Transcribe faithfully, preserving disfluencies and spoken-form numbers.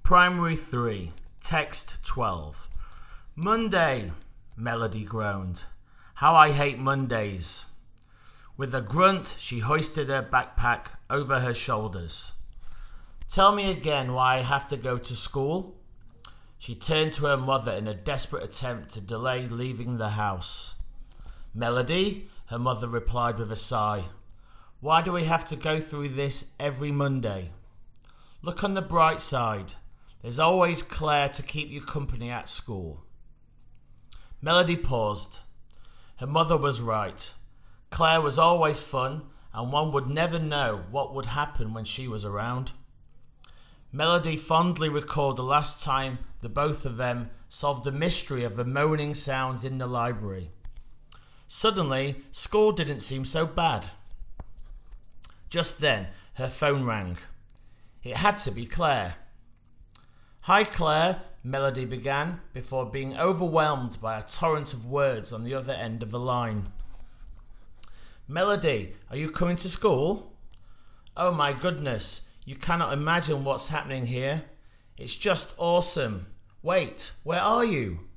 Primary three, Text twelve. Monday, Melody groaned. How I hate Mondays. With a grunt, she hoisted her backpack over her shoulders. Tell me again why I have to go to school? She turned to her mother in a desperate attempt to delay leaving the house. Melody, her mother replied with a sigh. Why do we have to go through this every Monday? Look on the bright side. There's always Claire to keep you company at school. Melody paused. Her mother was right. Claire was always fun, and one would never know what would happen when she was around. Melody fondly recalled the last time the both of them solved the mystery of the moaning sounds in the library. Suddenly, school didn't seem so bad. Just then, her phone rang. It had to be Claire. Hi, Claire, Melody began, before being overwhelmed by a torrent of words on the other end of the line. Melody, are you coming to school? Oh my goodness, you cannot imagine what's happening here. It's just awesome. Wait, where are you?